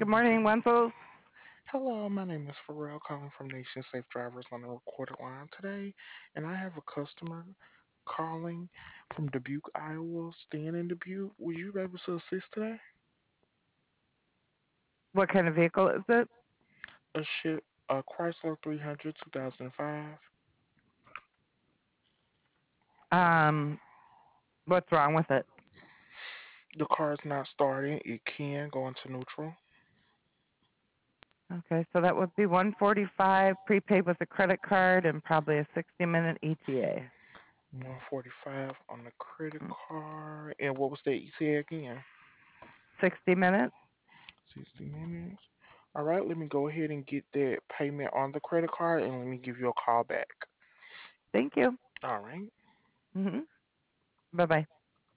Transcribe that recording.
Good morning, Wenzel. Hello, my name is Pharrell, calling from Nation Safe Drivers on the recorded line today, and I have a customer calling from Dubuque, Iowa, staying in Dubuque. Would you be able to assist today? What kind of vehicle is it? A Chrysler 300 2005. Um, what's wrong with it? The car is not starting. It can go into neutral. Okay, so that would be 145 prepaid with a credit card and probably a 60-minute ETA. 145 on the credit card. And what was the ETA again? 60 minutes? 60 minutes. All right, let me go ahead and get that payment on the credit card and let me give you a call back. Thank you. All right. Bye bye.